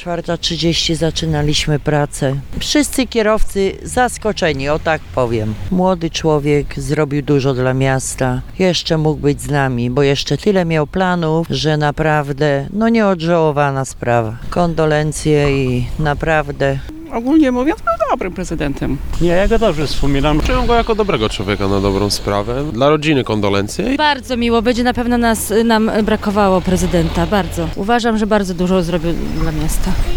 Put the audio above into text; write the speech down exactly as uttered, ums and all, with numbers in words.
czwarta trzydzieści zaczynaliśmy pracę. Wszyscy kierowcy zaskoczeni, o tak powiem. Młody człowiek zrobił dużo dla miasta. Jeszcze mógł być z nami, bo jeszcze tyle miał planów, że naprawdę, no nieodżałowana sprawa. Kondolencje i naprawdę... Ogólnie mówiąc, był dobrym prezydentem. Nie, ja go dobrze wspominam. Czuję go jako dobrego człowieka na dobrą sprawę. Dla rodziny kondolencje. Bardzo miło, będzie na pewno nas, nam brakowało prezydenta, bardzo. Uważam, że bardzo dużo zrobił dla miasta.